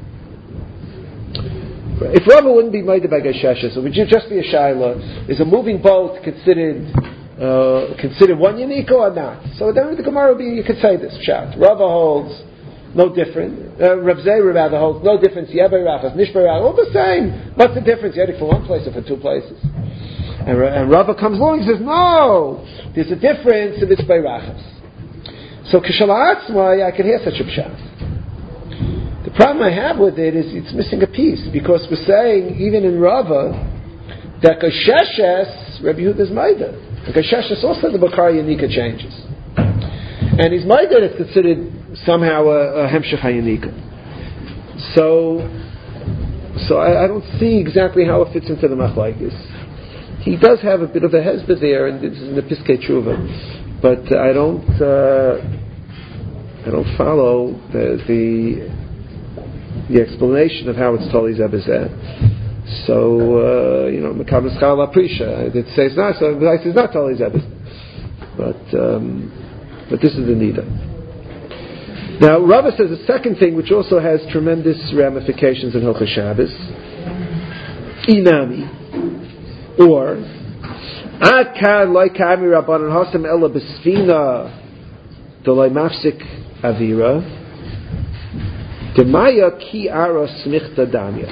If Rava wouldn't be maida by Gaisheshus, it would just be a shaila, is a moving boat considered Uh, consider one Yaniko or not? So then the Gemara would be, you could say this, Pshat. Rava holds no different. Uh, Rav Zera rather holds no difference. Yebei Rachas, Nishbei Rachas, all the same. What's the difference? You're heading for one place or for two places? And, and Rava comes along and says, no, there's a difference if it's by Rachas. So Kishalatzmai, I can hear such a pshat. The problem I have with it is it's missing a piece, because we're saying, even in Rava, that Kasheshes, Rabbi Yehuda's Maida. And Kasheshes also the Bakar Yanika changes. And his Maida is considered somehow a, a Hemshech HaYanika. So, so I, I don't see exactly how it fits into the Machlokes. He does have a bit of a hezbollah there, and this is in the Piskei Tshuva, but I don't, uh, I don't follow the, the the explanation of how it's Tali Zebezeh. So, uh, you know, Mekabel Schal Aprisha. It says not, so it says not Tali Zebezeh. But, um, but this is the Nida. Now, Rava says a second thing, which also has tremendous ramifications in Hilchos Shabbos. Inami. Or, Ad kad loy kami rabbanan hasam ela besfina delay mafsik avira demaya ki ara smichta danya.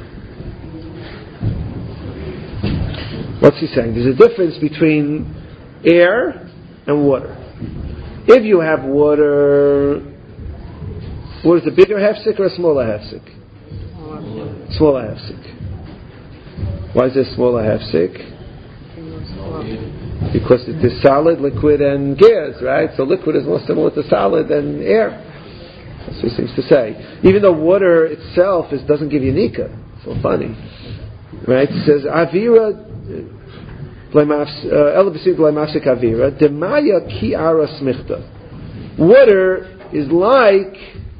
What's he saying? There's a difference between air and water. If you have water, what is a bigger hefsek or a smaller hefsek? Smaller hefsek. Why is it smaller hefsek? Because it is solid, liquid, and gas, right? So liquid is more similar to solid than air. That's what he seems to say. Even though water itself is, doesn't give you nika. So funny. Right? It says, Avira, Elabasik Laimafsik Avira, Demaya Ki Ara Smichta. Water is like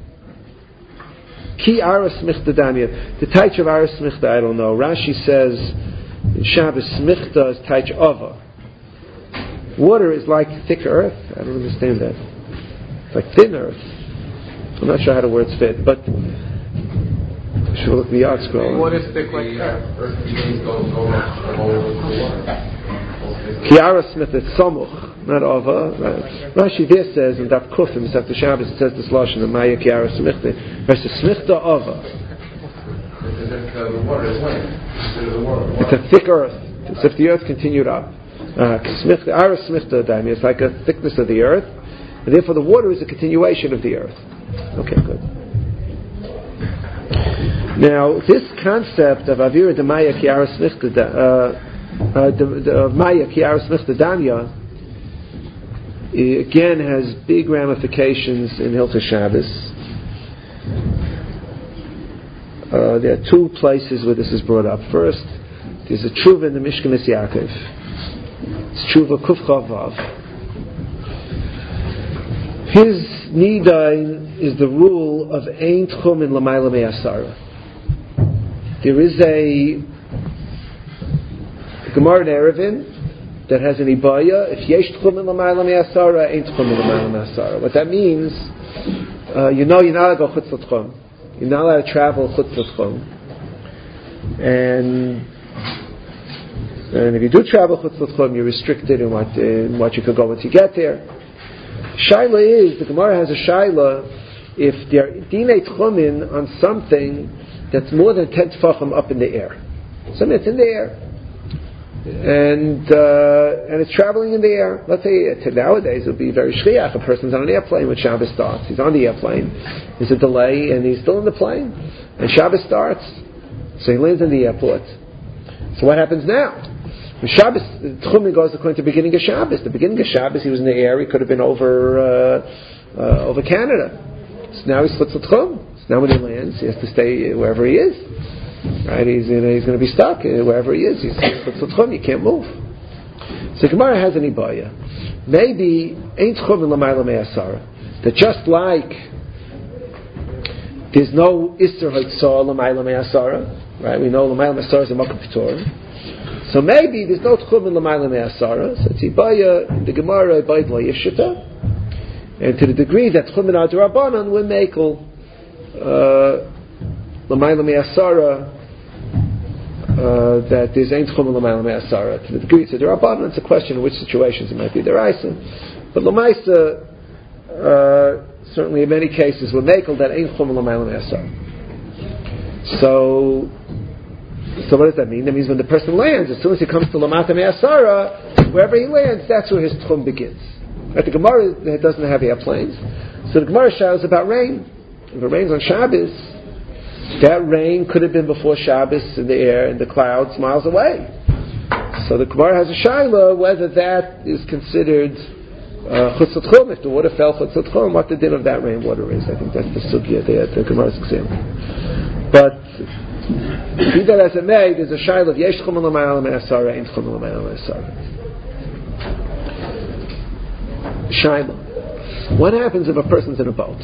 Ki Ara Smichta Danya. The Taich of Ara Smichta, I don't know. Rashi says, in Shabbos, Smichta is Taich Ava. Water is like thick earth. I don't understand that. It's like thin earth. I'm not sure how the words fit, but I should look at the art scroll. Water is thick like earth. Kiara Smith is Samuch, not Ava. Rashi there says in Daf Kufim, it's after Shabbos, it says this lashon of Maya Kiara Smichta versus Smichta Ava. It's a thick earth. It's if the earth continued up. Uh, it's like a thickness of the earth, and therefore the water is a continuation of the earth. Okay, good. Now, this concept of Avira de Maya Kiara Smichta Danya again has big ramifications in Hilchos Shabbos. Uh, there are two places where this is brought up. First, there's a tshuva in the Mishkemes Yaakov. It's tshuva Kuf Chav Vav. His nidain is the rule of Ein Tchum in Lamayla Me'asara. There is a Gemara in Erevin that has an ibaya. If Yesh Tchum in Lamayla Me'asara, Ein Tchum in Lamayla Me'asara. What that means, uh, you know, you're not allowed to go Chutz L'Tchum. You're not allowed to travel Chutz L'Tchum. And And if you do travel Chutz L'Tchum, you're restricted in what in what you could go once you get there. Shaila is, the Gemara has a Shaila, if there are Dinei Tchumin on something that's more than ten Tfachim up in the air. Something that's in the air. And uh, and it's traveling in the air. Let's say uh, nowadays it would be very shliach. A person's on an airplane when Shabbos starts. He's on the airplane. There's a delay and he's still in the plane. And Shabbos starts. So he lands in the airport. So what happens now? When Shabbos, Tchumin goes according to the beginning of Shabbos. The beginning of Shabbos, he was in the air. He could have been over uh, uh, over Canada. So now he's Chutz L'Tchum. So now when he lands, he has to stay wherever he is. Right? He's you know, he's going to be stuck wherever he is. He's Chutz L'Tchum. He can't move. So Gemara has an ibaya. Maybe Ein Tchum in Lamayla Me'asara. That just like there's no Isser Haitzah Lamayla Me'asara. Right? We know Lamayla Me'asara is a Makom P'tor. So maybe there's no Tchum in Lamayla Me'asara. So it's ibaya in the Gemara Ibay D'la Yishita. And to the degree that Tchum in Adarabanan will make Lamayla Me'asara that there's Ein Tchum in Lamayla Me'asara. To the degree it's a Darabanan, it's a question in which situations it might be Deraisa. But Lamaisa, uh, certainly in many cases, were makel that ain't chum l'mayla me'asar. So, so what does that mean? That means when the person lands, as soon as he comes to lamata me'asara, wherever he lands, that's where his tchum begins. Right? The Gemara doesn't have airplanes, so the Gemara shows about rain. If it rains on Shabbos, that rain could have been before Shabbos in the air, in the clouds, miles away. So the Gemara has a shaila whether that is considered chutz l'tchum. If the water fell chutz l'tchum, what the din of that rainwater is. I think that's the sugya there, the Gemara's example. But be that as it may, there's a shaila of yesh tchum l'mayala me'asara, ain't tchum l'mayala me'asara. Shaila. What happens if a person's in a boat?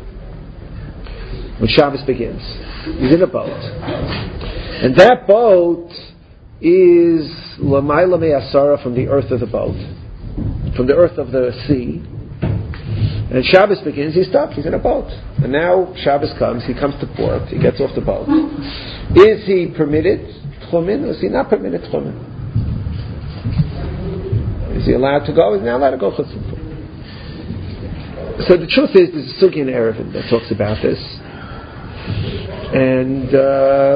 When Shabbos begins, he's in a boat, and that boat is l'mayla me'asara from the earth of the boat, from the earth of the sea. And Shabbos begins, he's stuck, he's in a boat. And now Shabbos comes, he comes to port, he gets off the boat. Is he permitted tchumin, or is he not permitted tchumin? Is he allowed to go? Is he not allowed to go chutz l'tchum? So the truth is, there's a sugya in Erevin that talks about this. And uh,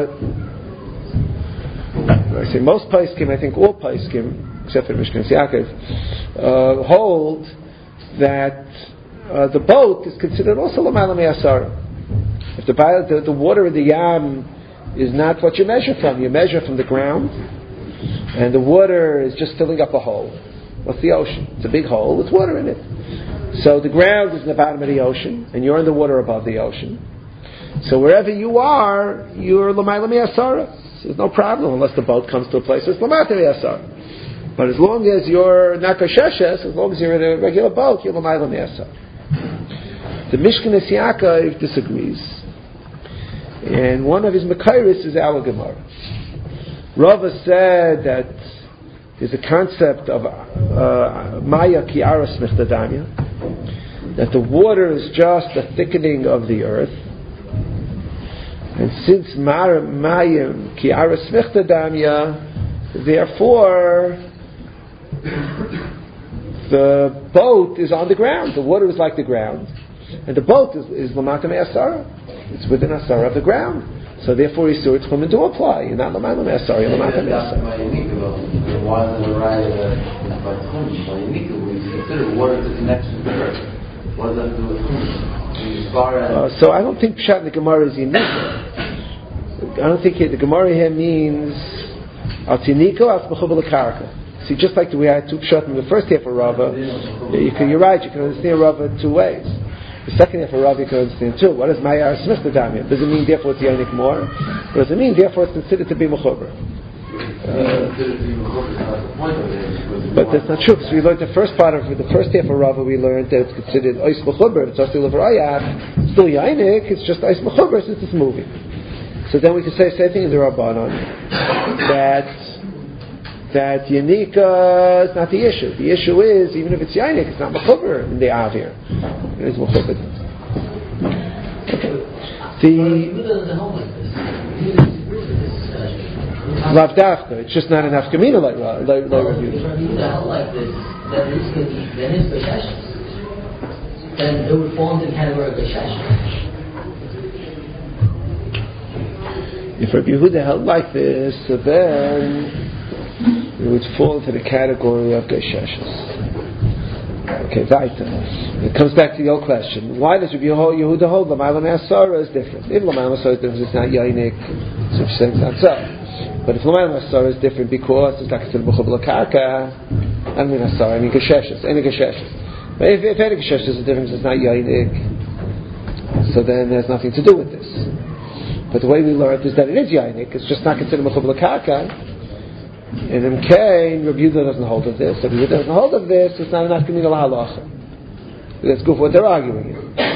I say most poskim, I think all poskim, except for Mishkan Yaakov, uh, hold that uh, the boat is considered also l'mayla me'asara. If the, the the water in the yam is not what you measure from, you measure from the ground, and the water is just filling up a hole. What's the ocean? It's a big hole with water in it. So the ground is in the bottom of the ocean, and you're in the water above the ocean. So wherever you are, you're l'mayla me'asara. There's no problem unless the boat comes to a place that's l'mata me'asara. But as long as you're not kasheshes, as long as you're in a regular boat, you're l'mayla me'asara. The Mishkan Yaakov disagrees, and one of his mekayris is our Gemara. Rava said that there's a concept of uh, maya ki'ara smichtadanya, that the water is just a thickening of the earth. And since Mayim Ki'ara Smichta Damya, therefore the boat is on the ground. The water is like the ground, and the boat is, is Lamata Me'asara. It's within Asara of the ground. So therefore, Yisur Tchumen do apply. You're not Lamata Me'asara. You're Lamata Me'asara. Why does it arrive at Tchumen? We consider water the connection to the earth. What does that do with Tchumen? Uh, so I don't think Pshat in the Gemara is unique. I don't think it, the Gemara here means al tiniko al t'mechubel l'karka. See, just like we had two Pshat in the first half of Rava, you can, you're right, you can understand Rava two ways. The second half of Rava you can understand two. What does Ma'ar Smichta Damya? Does it mean therefore it's Yanik more? Or does it mean therefore it's considered to be Mechuber? Uh, but that's not true, because we learned the first part of the first half of Rava, we learned that it's considered Ois Mechuber, it's still Levrayach, still Yainik, it's just Ois Mechuber since it's moving. So then we can say the same thing in the Rabbanon, that that Yanika is not the issue. The issue is, even if it's Yainik, it's not Mechuber in the Avir. It is Mechuber. Okay. The Lav Dafka, it's just not enough Kamina like like like review. If Rabbi held like this, then this could be then it's B'Sheshes. Then it would fall into the category of B'Sheshes. If Rabbi Yehuda held like this, so then it would fall into the category of Gesheshes. Okay, Zaita. It comes back to the old question. Why does Rabbi Yehuda hold L'mayla Me'asara is different? If L'mayla Me'asara is different, it's not Yainik, so you're saying it's not so. But if L'mayla Me'asara is different because it's not considered B'chubel L'karka, I don't mean Asara, I mean Gesheshes, any Gesheshes. But if, if any Gesheshes is different, it's not Yainik, so then there's nothing to do with this. But the way we learned is that it is Yainik, it's just not considered B'chubel L'karka. And M K, Rabbi Yehuda doesn't hold of this. If Rabbi Yehuda doesn't hold of this, it's not enough Kamina L'halacha. That's good for what they're arguing.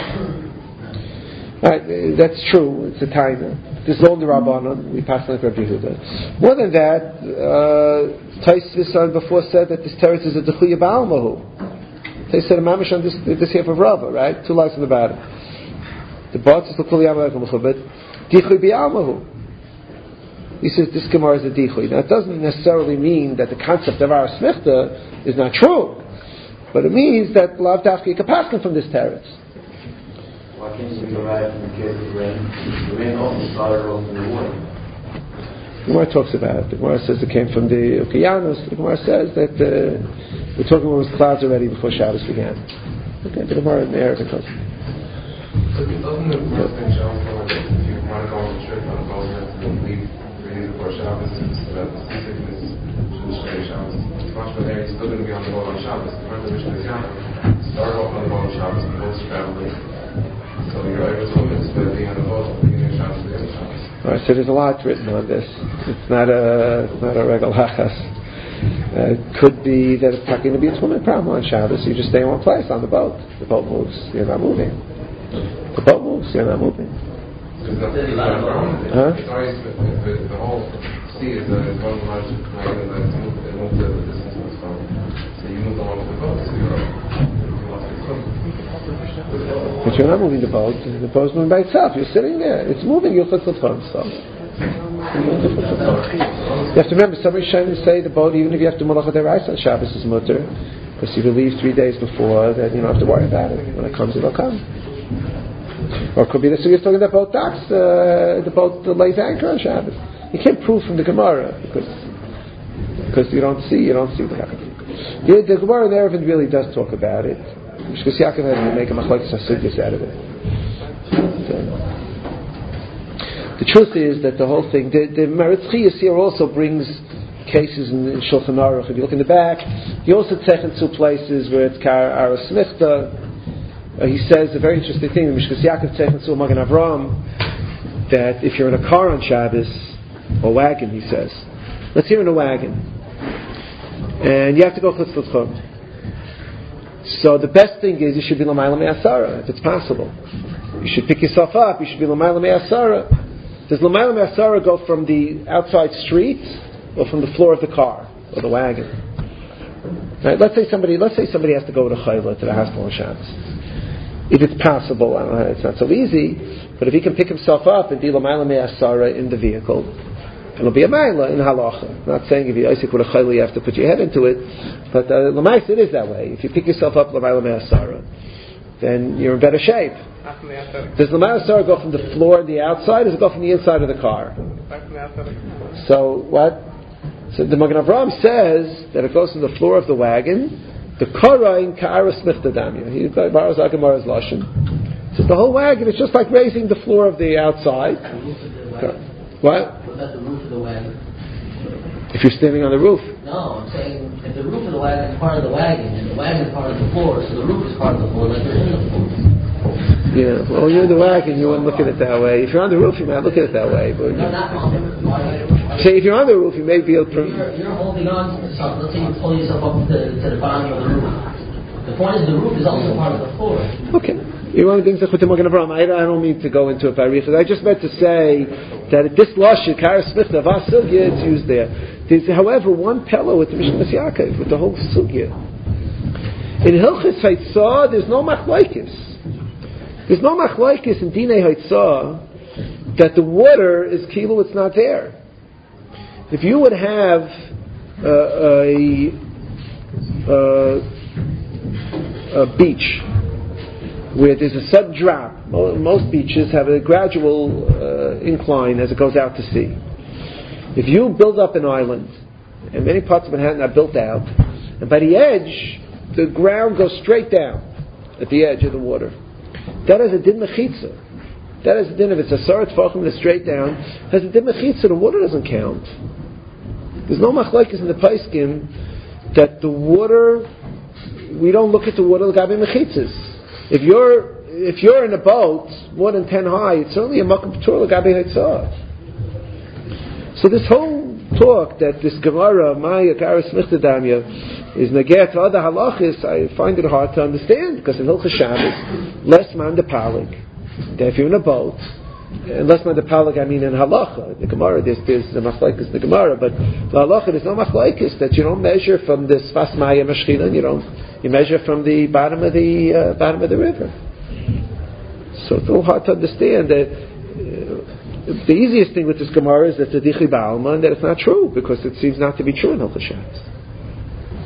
Right, that's true. It's a taina. This is all the Rabbanon. We pass on to Rabbi Yehuda. More than that, Taisvis uh, before said that this teretz is a dechuya ba'almahu. They said a mamish on this this half of Rava, right? Two lines on the bottom. The bottom is the kuli yamalekam chubet. Dichuy ba'almahu. He says this Gemara is a dichuy. Now it doesn't necessarily mean that the concept of our smichta is not true, but it means that lav dafki kapaskin from this teretz. Why can't you go right from the case of rain? The rain also started off in the water. The Gemara talks about it. The Gemara says it came from the Okeanos. The Gemara says that uh, we're talking when it was clouds already before Shabbos began. Okay, the Gemara in there because. So doesn't the Gemara say Shabbos like if you want to go on a trip on a boat, you have to leave three days before Shabbos, so that the seasickness shouldn't stray Shabbos. Much but there, you're still going to be on the boat on Shabbos. The Gemara Mishnah is Yaakov. Start off on the boat on Shabbos and boats traveling. So you're able to instead of being on the boat at the beginning of Shabbos to the end of Shabbos. All right, so there's a lot written on this. It's not a it's not a regal hachas. Uh, it could be that it's not going to be a swimming problem on Shabbos. You just stay in one place on the boat. The boat moves, you're not moving. The boat moves, you're not moving. Because that's the problem. Huh? It's always the, the, the whole sea is a one large magnet that moves it moves the distance of the storm. So you move along with the boat, so you're you lost your foot. But you're not moving the boat. The boat's moving by itself. You're sitting there. It's moving. You'll put the phone stuff. You have to remember, some Rishonim say the boat, even if you have to Malachat Derais on Shabbos, is mutter, because if you leave three days before, then you don't have to worry about it. When it comes, it'll come. Or it could be the Sugya talking about boat docks, uh, the boat that lays anchor on Shabbos. You can't prove from the Gemara because because you don't see, you don't see the Gemara. The, the Gemara in Erevin really does talk about it. Because Yaakov had to make a machlokes hasugyas out of it. So, the truth is that the whole thing, the, the Meretz Chiyas here also brings cases in, in Shulchan Aruch. If you look in the back, he also takes into places where it's Kar Aras Smichta. Uh, he says a very interesting thing in Mishkas Yaakov takes into Magen Avram that if you're in a car on Shabbos, or wagon, he says, let's hear in a wagon, and you have to go chutz l'tchum. So the best thing is you should be l'mayla me'asara if it's possible. You should pick yourself up. You should be l'mayla me'asara. Does l'mayla me'asara go from the outside street or from the floor of the car or the wagon? Right? Let's say somebody. Let's say somebody has to go to chayla to the hospital on Shabbos. If it's possible, I don't know. It's not so easy. But if he can pick himself up and be l'mayla me'asara in the vehicle, it'll be a mayla in halacha. I'm not saying if you're Isaac with a chayla you have to put your head into it, but uh, l'mayla it is that way. If you pick yourself up l'mayla me'asara, then you're in better shape. Does l'mayla me'asara go from the floor and the outside, or does it go from the inside of the car? So what? So the Magen Avram says that it goes from the floor of the wagon. The karayin ka'aras smichta damya. He borrows Agamara's lashon. So the whole wagon is just like raising the floor of the outside. What? About the roof of the wagon. If you're standing on the roof. No, I'm saying if the roof of the wagon is part of the wagon and the wagon is part of the floor, so the roof is part of the floor, like you're in the floor. Yeah, well, you're in the wagon, you wouldn't look at it that way. If you're on the roof, you might look at it that way. But no, not on the roof. Say, if you're on the roof, you may be able to. You're, you're holding on to something. Let's say you pull yourself up to, to the bottom of the roof. The point is, the roof is also part of the floor. Okay. You want things like with the Magen Avram. I don't mean to go into it by Richa. I just meant to say that at this lashon, Kara Smichta, Vas Sugya, it's used there. There's, however, one pillow with the Mishnas Yaakov, with the whole Sugya. In Hilchis Haitzah, there's no machlokes. There's no machlokes in Dinei Haitzah that the water is kilo, it's not there. If you would have uh, a, uh, a beach where there's a sudden drop, most beaches have a gradual uh, incline as it goes out to sea. If you build up an island, and many parts of Manhattan are built out, and by the edge, the ground goes straight down at the edge of the water. That is a din mechitza. That is a din, if it's a sarat fachim that's straight down, has a din mechitza, the water doesn't count. There's no machlokes in the Paiskim that the water, we don't look at the water l'gabe mechitzas. If you're if you're in a boat more than ten high, it's certainly a makom p'tur l'gabe haitzah. So this whole talk that this Gemara Maya Karas Smichta Damya is negeh to other halachis, I find it hard to understand because in Hilchos Shabbos, less man de palig. That if you're in a boat, and less man de palig, I mean in halacha. The Gemara, there's there's the machlokes in the Gemara, but the halacha there's no machlokes that you don't measure from the Sfas Maya Mashchila, you don't. You measure from the bottom of the uh, bottom of the river. So it's a little hard to understand that. Uh, the easiest thing with this Gemara is that it's a dichi ba'alma and that it's not true because it seems not to be true in Hilchos Shabbos.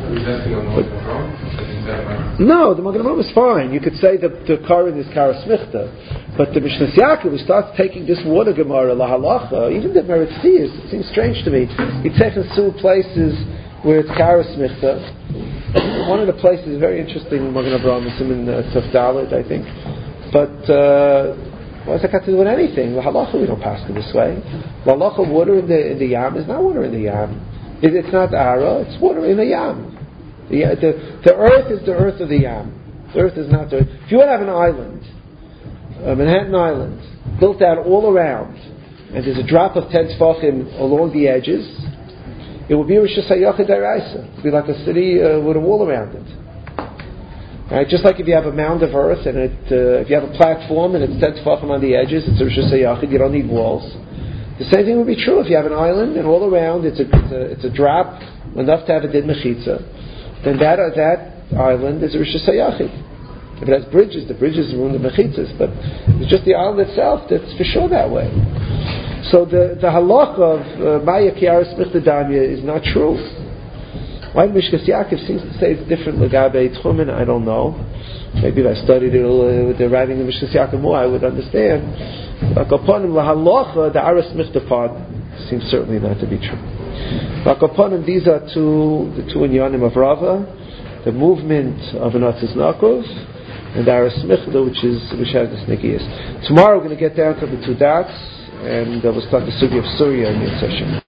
rejecting on the wrong? Is that right? No, the Magen Avraham is fine. You could say that the Karin is Karas Michta. But the Mishnah Yaakov, who starts taking this water Gemara, La Halacha, even the Meretz Tzias, it seems strange to me. He takes us to places where it's Karas Michta. One of the places is very interesting in Magen Avraham, it's in uh, Tuf Dalet, I think. But uh, what does that got to do with anything? La Halacha, we don't pass it this way. La Halacha, water in the, in the Yam is not water in the Yam. It, it's not Ara, it's water in the Yam. The, the, the earth is the earth of the Yam. The earth is not the earth. If you would have an island, Uh, Manhattan Island, built out all around, and there's a drop of ten tefachim along the edges, it would be Rosh Hashanah Daraisa. It would be like a city uh, with a wall around it. Right? Just like if you have a mound of earth, and it, uh, if you have a platform and it's ten tefachim on the edges, it's a Rosh Hashanah, you don't need walls. The same thing would be true if you have an island, and all around it's a, it's a, it's a drop, enough to have a din mechitza, then that, uh, that island is a Rosh Hashanah. If it has bridges, the bridges ruin the mechitzas, but it's just the island itself that's for sure that way. So the the halach of Maya Kiaris Michtadanya is not true. Why Mishkas Yaakov seems to say it's different Lagabe Tchumen, I don't know. Maybe if I studied it uh, with the writing of Mishkas Yaakov more, I would understand. But upon him, the halacha, the Aris Michtapad, seems certainly not to be true. But upon him, these are two the two inyanim of Rava, the movement of an Atzis Nakov, and Aras Michda, which is which has the sneakiest. Tomorrow we're going to get down to the two dots, and uh, we'll start the Sugi of Surya in the session.